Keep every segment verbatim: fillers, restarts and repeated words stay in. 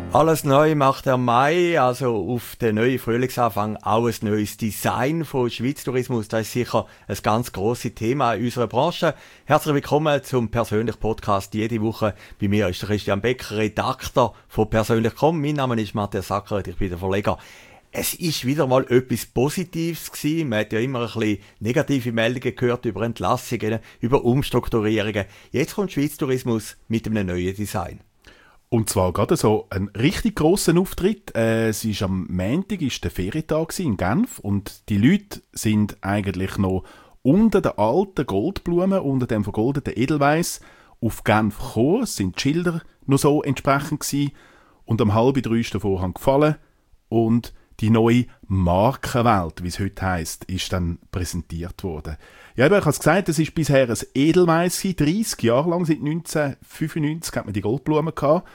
Alles neu macht der Mai, also auf den neuen Frühlingsanfang auch ein neues Design von Schweiz Tourismus. Das ist sicher ein ganz grosses Thema in unserer Branche. Herzlich willkommen zum persönlichen Podcast jede Woche. Bei mir ist der Christian Becker, Redakteur von persönlich punkt com. Mein Name ist Matthias Sackeret, ich bin der Verleger. Es ist wieder mal etwas Positives gewesen. Man hat ja immer ein bisschen negative Meldungen gehört über Entlassungen, über Umstrukturierungen. Jetzt kommt Schweiz Tourismus mit einem neuen Design. Und zwar gerade so einen richtig grossen Auftritt. Äh, es ist am Montag, ist der Ferientag in Genf und die Leute sind eigentlich noch unter den alten Goldblumen, unter dem vergoldeten Edelweiss auf Genf gekommen. Es sind die Schilder noch so entsprechend gewesen. Und um halb drei ist der Vorhang gefallen und die neue Markenwelt, wie es heute heisst, ist dann präsentiert worden. Ja, ich habe es gesagt, es war bisher ein Edelweiss, dreissig Jahre lang, seit neunzehnhundertfünfundneunzig hat man die Goldblumen gehabt.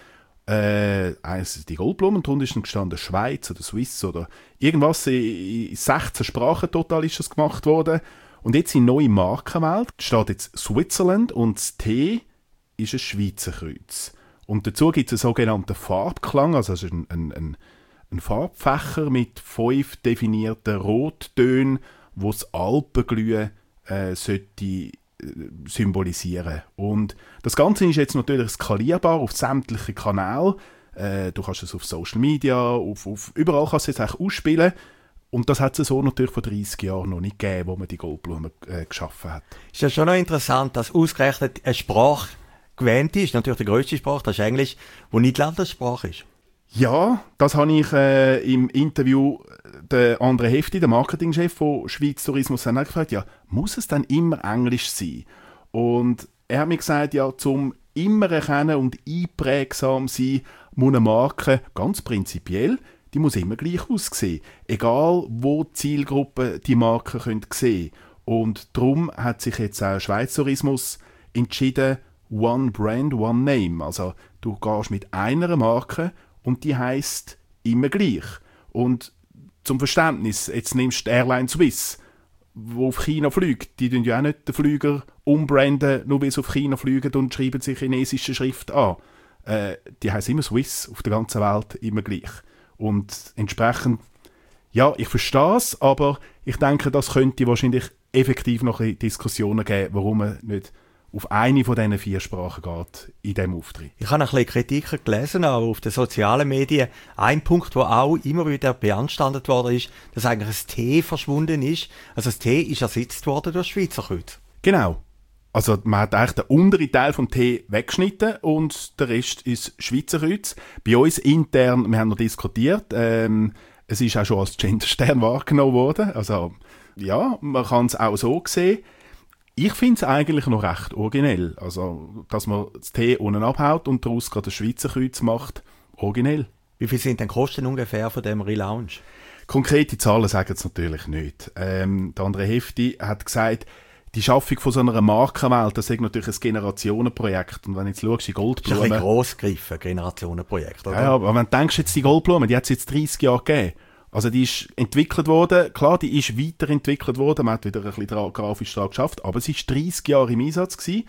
Äh, also die Goldblumen, und drunter ist dann gestanden Schweiz oder Swiss oder irgendwas, in sechzehn Sprachen total ist das gemacht worden. Und jetzt in neue Markenwelt steht jetzt Switzerland und das T ist ein Schweizer Kreuz. Und dazu gibt es einen sogenannten Farbklang, also es ist ein, ein, ein Ein Farbfächer mit fünf definierten Rottönen, wo das Alpenglühen äh, sollte, äh, symbolisieren. Und das Ganze ist jetzt natürlich skalierbar auf sämtliche Kanäle. Äh, du kannst es auf Social Media, auf, auf, überall kannst du es jetzt ausspielen. Und das hat es so natürlich vor dreissig Jahren noch nicht gegeben, wo man die Goldblumen äh, geschaffen hat. Ist ja schon noch interessant, dass ausgerechnet eine Sprache gewählt ist, natürlich die grösste Sprache, das ist Englisch, die nicht Landessprache ist. Ja, das habe ich äh, im Interview der André Hefti, der Marketingchef von Schweiz Tourismus, dann gefragt, ja, muss es dann immer Englisch sein? Und er hat mir gesagt, ja, zum immer erkennen und einprägsam sein, muss eine Marke ganz prinzipiell, die muss immer gleich aussehen. Egal, wo die Zielgruppe die Marke sehen können. Und darum hat sich jetzt auch Schweiz Tourismus entschieden, One Brand, One Name. Also du gehst mit einer Marke und die heisst immer gleich. Und zum Verständnis, jetzt nimmst du die Airline Swiss, die auf China fliegt. Die tun ja auch nicht den Flüger umbranden, nur weil sie auf China fliegen und schreiben sich chinesische Schrift an. Äh, die heisst immer Swiss, auf der ganzen Welt immer gleich. Und entsprechend, ja, ich verstehe es, aber ich denke, das könnte wahrscheinlich effektiv noch Diskussionen geben, warum man nicht auf eine von diesen vier Sprachen geht in diesem Auftritt. Ich habe ein bisschen Kritiken gelesen, aber auf den sozialen Medien. Ein Punkt, der auch immer wieder beanstandet worden ist, dass eigentlich das T verschwunden ist. Also das T ist ersetzt worden durch Schweizer Kreuz. Genau. Also man hat eigentlich den unteren Teil vom T weggeschnitten und der Rest ist Schweizer Kreuz. Bei uns intern, wir haben noch diskutiert, ähm, es ist auch schon als Genderstern wahrgenommen worden. Also ja, man kann es auch so sehen. Ich finde es eigentlich noch recht originell. Also, dass man das T unten abhaut und daraus gerade ein Schweizer Kreuz macht, originell. Wie viel sind denn Kosten ungefähr von dem Relaunch? Konkrete Zahlen sagen es natürlich nicht. Ähm, der André Hefti hat gesagt, die Schaffung von so einer Markenwelt, das ist natürlich ein Generationenprojekt. Und wenn du jetzt schaust, die Goldblumen... Das ist ein bisschen gross gegriffen, Generationenprojekt, oder? Ja, aber wenn du denkst, jetzt die Goldblumen, die hat es jetzt dreissig Jahre gegeben. Also die ist entwickelt worden, klar, die ist weiterentwickelt worden, man hat wieder ein bisschen dra- grafisch daran geschafft, aber es war dreissig Jahre im Einsatz gewesen.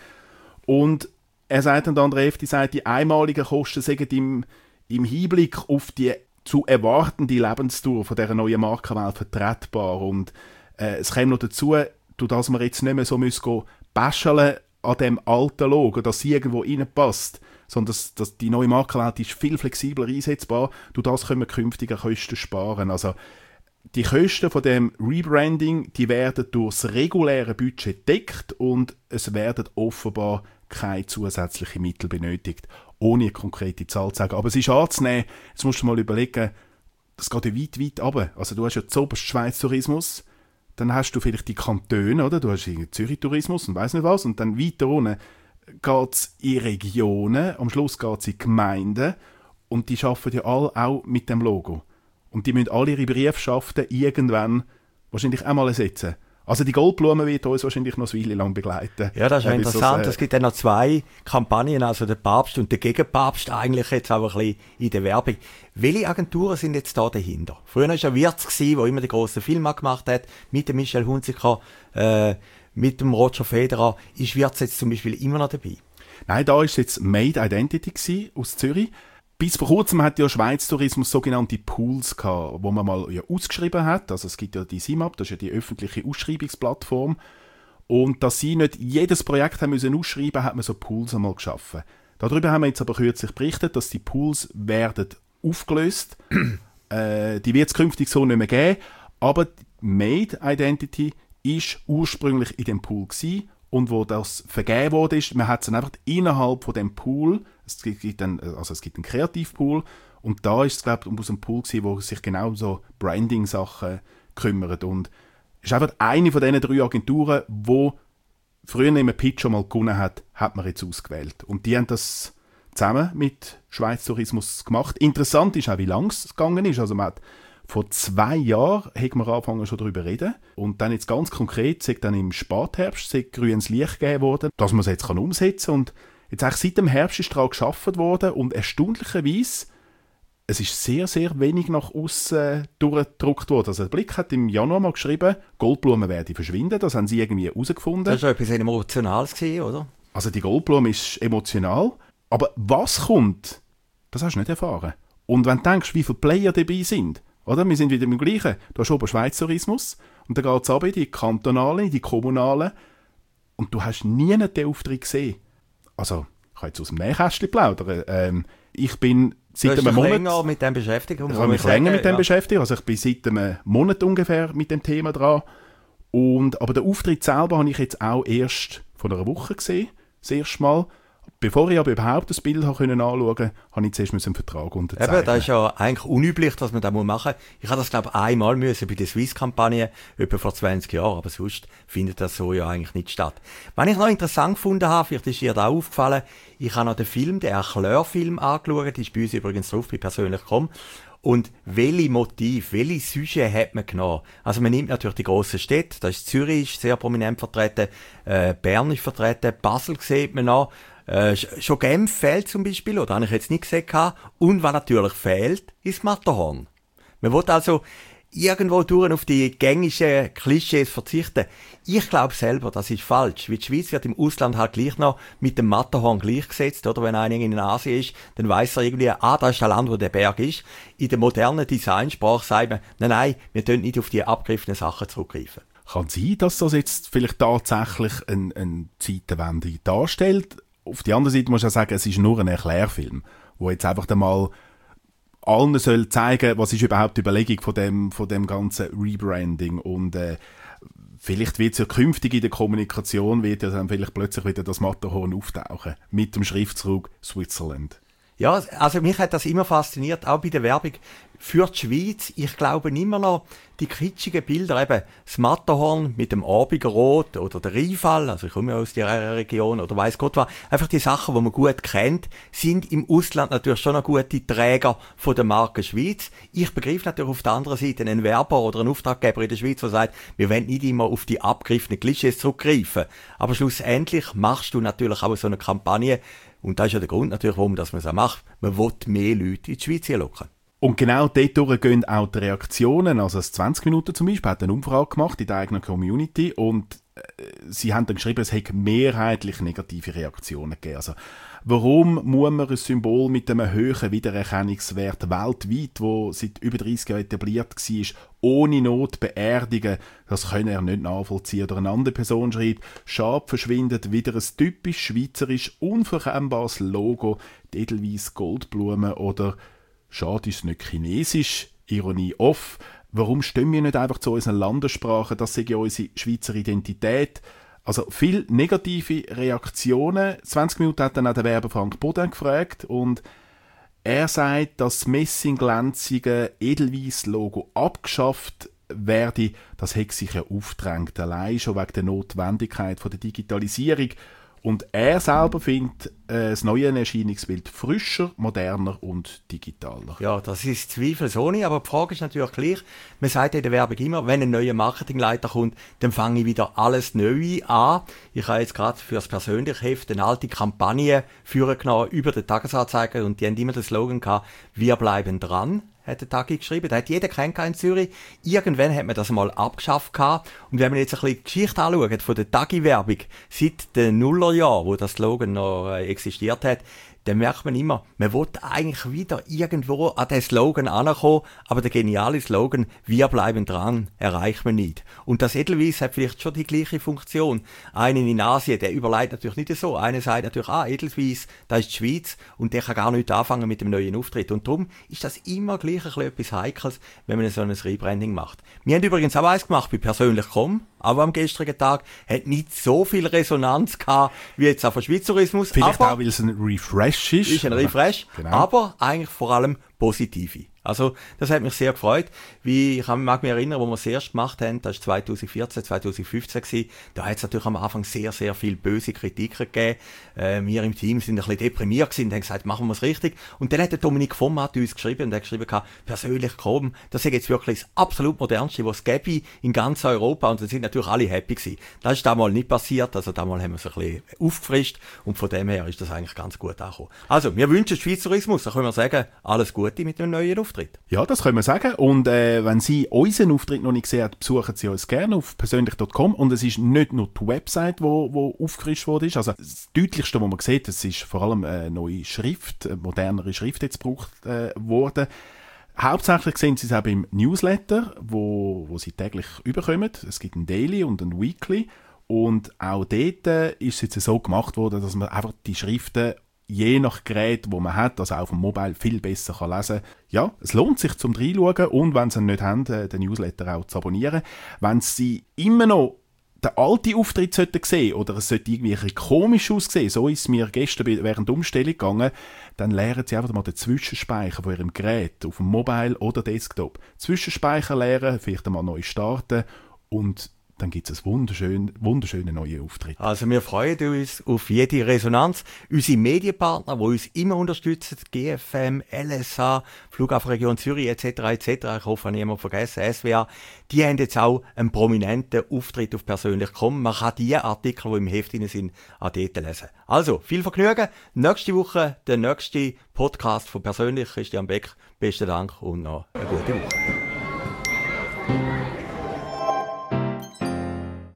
Und er sagt, und André Hefti sagt, die einmaligen Kosten sagen im, im Hinblick auf die zu erwartende Lebensdauer von dieser neuen Markenwelt vertretbar. Und äh, es kommt noch dazu, dass man jetzt nicht mehr so müssen bäscheln an dem alten Logo, dass sie irgendwo reinpasst, sondern dass, dass die neue Markenwelt ist viel flexibler einsetzbar. Durch das können wir künftige Kosten sparen. Also die Kosten von dem Rebranding, die werden durch das reguläre Budget gedeckt und es werden offenbar keine zusätzlichen Mittel benötigt, ohne eine konkrete Zahl zu sagen. Aber es ist anzunehmen, jetzt musst du mal überlegen, das geht ja weit, weit runter. Also du hast ja zuoberst Schweiz Tourismus, dann hast du vielleicht die Kantone, oder? Du hast Zürich Tourismus und weiss nicht was, und dann weiter unten geht es in Regionen, am Schluss geht es in Gemeinden und die arbeiten ja alle auch mit dem Logo. Und die müssen alle ihre Briefschaften irgendwann wahrscheinlich auch mal ersetzen. Also die Goldblume wird uns wahrscheinlich noch eine Weile lang begleiten. Ja, das ist ja äh, interessant. Das, äh, es gibt ja noch zwei Kampagnen, also der Papst und der Gegenpapst, eigentlich jetzt auch ein bisschen in der Werbung. Welche Agenturen sind jetzt da dahinter? Früher war es ja Wirtz, der immer die grossen Filme gemacht hat, mit dem Michel Hunziker, äh, mit dem Roger Federer. Ist Wirtz jetzt zum Beispiel immer noch dabei? Nein, da war jetzt Made Identity gewesen, aus Zürich. Bis vor kurzem hat ja Schweiz Tourismus sogenannte Pools gehabt, wo man mal ja ausgeschrieben hat. Also es gibt ja die S I M A P, das ist ja die öffentliche Ausschreibungsplattform. Und dass sie nicht jedes Projekt haben müssen ausschreiben, hat man so Pools einmal geschaffen. Darüber haben wir jetzt aber kürzlich berichtet, dass die Pools werden aufgelöst. äh, die wird es künftig so nicht mehr geben. Aber die Made Identity ist ursprünglich in dem Pool gewesen. Und wo das vergeben wurde, ist, man hat es dann einfach innerhalb von dem Pool, es gibt einen, also es gibt einen Kreativpool, und da ist es, glaube ich, aus einem Pool gewesen, wo sich genau um so Branding-Sachen kümmert. Und es ist einfach eine von diesen drei Agenturen, die früher in einem Pitch schon mal gewonnen hat, hat man jetzt ausgewählt. Und die haben das zusammen mit Schweiz Tourismus gemacht. Interessant ist auch, wie lang es gegangen ist. Also man hat vor zwei Jahren hat man angefangen schon darüber zu reden. Und dann jetzt ganz konkret, sagt dann im Spätherbst, sagt grünes Licht gegeben worden, dass man es jetzt kann umsetzen kann. Und jetzt eigentlich seit dem Herbst ist daran geschaffen worden und erstaunlicherweise, es ist sehr, sehr wenig nach außen durchgedruckt worden. Also der Blick hat im Januar mal geschrieben, Goldblumen werden verschwinden, das haben sie irgendwie herausgefunden. Das war etwas Emotionales gewesen, oder? Also die Goldblume ist emotional, aber was kommt, das hast du nicht erfahren. Und wenn du denkst, wie viele Player dabei sind, oder? Wir sind wieder im Gleichen. Du hast oben Schweiz Tourismus und dann geht es runter in die kantonalen, in die kommunalen und du hast nie den Auftritt gesehen. Also, ich kann jetzt aus dem Nähkästchen plaudern. Ähm, ich bin seit einem Monat... länger mit dem beschäftigt. Ich habe mich länger mit dem ja. beschäftigt. Also ich bin seit einem Monat ungefähr mit dem Thema dran. Und, aber den Auftritt selber habe ich jetzt auch erst vor einer Woche gesehen. Das erste Mal. Bevor ich aber überhaupt das Bild anschauen konnte, habe ich zuerst einen Vertrag unterzeichnen. Eben, das ist ja eigentlich unüblich, dass man das machen muss. Ich habe das, glaube ich, einmal müssen bei der Swiss-Kampagne, etwa vor zwanzig Jahren, aber sonst findet das so ja eigentlich nicht statt. Was ich noch interessant gefunden habe, vielleicht ist dir da aufgefallen, ich habe noch den Film, den Erklärfilm angeschaut, ist bei uns übrigens drauf, bei persönlich komm. Und welche Motive, welche Sujet hat man genommen? Also man nimmt natürlich die grossen Städte, da ist Zürich sehr prominent vertreten, äh, Bern ist vertreten, Basel sieht man noch, Äh, schon Genf fehlt zum Beispiel, oder habe ich jetzt nicht gesehen. Und was natürlich fehlt, ist Matterhorn. Man will also irgendwo durch auf die gängigen Klischees verzichten. Ich glaube selber, das ist falsch. Weil die Schweiz wird im Ausland halt gleich noch mit dem Matterhorn gleichgesetzt, oder? Wenn einer in Asien ist, dann weiss er irgendwie, ah, da ist das Land, wo der Berg ist. In der modernen Designsprache sagt man, nein, nein, wir dürfen nicht auf die abgegriffenen Sachen zurückgreifen. Kann sein, dass das jetzt vielleicht tatsächlich eine, eine Zeitenwende darstellt? Auf die andere Seite muss ich auch sagen, es ist nur ein Erklärfilm, wo jetzt einfach einmal allen soll zeigen, was ist überhaupt die Überlegung von dem, von dem ganzen Rebranding. Und äh, vielleicht wird es ja künftig in der Kommunikation, wird ja dann vielleicht plötzlich wieder das Matterhorn auftauchen, mit dem Schriftzug Switzerland. Ja, also mich hat das immer fasziniert, auch bei der Werbung für die Schweiz. Ich glaube immer noch, die kitschigen Bilder, eben das Matterhorn mit dem Abigerrot oder der Rheinfall, also ich komme ja aus der Region oder weiss Gott was, einfach die Sachen, die man gut kennt, sind im Ausland natürlich schon noch gute Träger von der Marke Schweiz. Ich begreife natürlich auf der anderen Seite einen Werber oder einen Auftraggeber in der Schweiz, der sagt, wir wollen nicht immer auf die abgegriffenen Klischees zurückgreifen. Aber schlussendlich machst du natürlich auch so eine Kampagne, und das ist ja der Grund natürlich, warum man das auch macht. Man will mehr Leute in die Schweiz locken. Und genau dort gehen auch die Reaktionen. Also das zwanzig Minuten zum Beispiel hat eine Umfrage gemacht in der eigenen Community und äh, sie haben dann geschrieben, es hätte mehrheitlich negative Reaktionen gegeben. Also warum muss man ein Symbol mit einem hohen Wiedererkennungswert weltweit, wo seit über dreißig Jahren etabliert war, ohne Not beerdigen? Das können er nicht nachvollziehen. Oder eine andere Person schreibt, schade verschwindet wieder ein typisch schweizerisch unverkennbares Logo, die Edelweiss Goldblumen oder schade ist nicht chinesisch, Ironie off. Warum stehen wir nicht einfach zu unseren Landessprachen? Das ist ja unsere Schweizer Identität. Also viele negative Reaktionen. zwanzig Minuten hat dann auch der Werber Frank Bodin gefragt und er sagt, dass das messingglänzige Edelweiss-Logo abgeschafft werde. Das hätte sich ja aufgedrängt, allein schon wegen der Notwendigkeit von der Digitalisierung. Und er selber findet äh, das neue Erscheinungsbild frischer, moderner und digitaler. Ja, das ist zweifelsohne, aber die Frage ist natürlich gleich, man sagt in der Werbung immer, wenn ein neuer Marketingleiter kommt, dann fange ich wieder alles neu an. Ich habe jetzt gerade für das persönliche Heft eine alte Kampagne führen genommen über den Tagesanzeiger und die haben immer den Slogan gehabt, wir bleiben dran. Hat der Tagi geschrieben. Da hat jeder kennt in Zürich. Irgendwann hat man das mal abgeschafft gehabt. Und wenn man jetzt ein bisschen die Geschichte anschaut von der Tagi-Werbung, seit den Nullerjahren, wo das Slogan noch existiert hat, dann merkt man immer, man will eigentlich wieder irgendwo an den Slogan ankommen, aber der geniale Slogan, wir bleiben dran, erreicht man nicht. Und das Edelweiss hat vielleicht schon die gleiche Funktion. Einen in Asien, der überlegt natürlich nicht so. Einer sagt natürlich, ah, Edelweiss, da ist die Schweiz und der kann gar nicht anfangen mit dem neuen Auftritt. Und darum ist das immer gleich ein bisschen etwas Heikles, wenn man so ein Rebranding macht. Wir haben übrigens auch eins gemacht bei persönlich punkt com, aber am gestrigen Tag hat nicht so viel Resonanz gehabt, wie jetzt auch von Schweizerismus. Vielleicht aber auch, weil es ein Refresh ist. Ist ein Refresh, genau. Aber eigentlich vor allem positive. Also, das hat mich sehr gefreut, wie ich mag mich erinnern, wo wir es erst gemacht haben, das war zwanzig vierzehn, zwanzig fünfzehn gewesen, da hat es natürlich am Anfang sehr, sehr viel böse Kritiken gegeben. Äh, wir im Team sind ein bisschen deprimiert gewesen und haben gesagt, machen wir es richtig. Und dann hat der Dominik Vommat uns geschrieben und hat geschrieben, persönlich kommen, das ist jetzt wirklich das absolut modernste, was es gäbe in ganz Europa, und dann sind natürlich alle happy gewesen. Das ist damals nicht passiert, also damals haben wir es ein bisschen aufgefrischt und von dem her ist das eigentlich ganz gut angekommen. Also, wir wünschen Schweizerismus, da können wir sagen, alles Gute mit dem neuen Auftritt. Ja, das können wir sagen. Und äh, wenn Sie unseren Auftritt noch nicht gesehen haben, besuchen Sie uns gerne auf persönlich punkt com. Und es ist nicht nur die Website, die wo, wo aufgefrischt worden ist. Also das Deutlichste, was man sieht, es ist vor allem eine neue Schrift, eine modernere Schrift jetzt gebraucht äh, worden. Hauptsächlich sehen Sie es auch im Newsletter, wo, wo Sie täglich überkommen. Es gibt ein Daily und ein Weekly. Und auch dort äh, ist es jetzt so gemacht worden, dass man einfach die Schriften je nach Gerät, wo man hat, also auch auf dem Mobile, viel besser kann lesen. Ja, es lohnt sich zum Reinschauen und wenn Sie ihn nicht haben, den Newsletter auch zu abonnieren. Wenn Sie immer noch den alten Auftritt sollten sehen oder es sollte irgendwie ein bisschen komisch aussehen, so ist es mir gestern während der Umstellung gegangen, dann lernen Sie einfach mal den Zwischenspeicher von Ihrem Gerät auf dem Mobile oder Desktop. Zwischenspeicher lernen, vielleicht einmal neu starten und dann gibt es einen wunderschönen, wunderschönen neuen Auftritt. Also wir freuen uns auf jede Resonanz. Unsere Medienpartner, die uns immer unterstützen, G F M, L S A, Flughafenregion Zürich et cetera et cetera, ich hoffe, niemand vergessen, S W A, die haben jetzt auch einen prominenten Auftritt auf persönlich punkt com. Man kann die Artikel, die im Heft drin sind, auch dort lesen. Also, viel Vergnügen. Nächste Woche der nächste Podcast von persönlich. Christian Beck, besten Dank und noch eine gute Woche.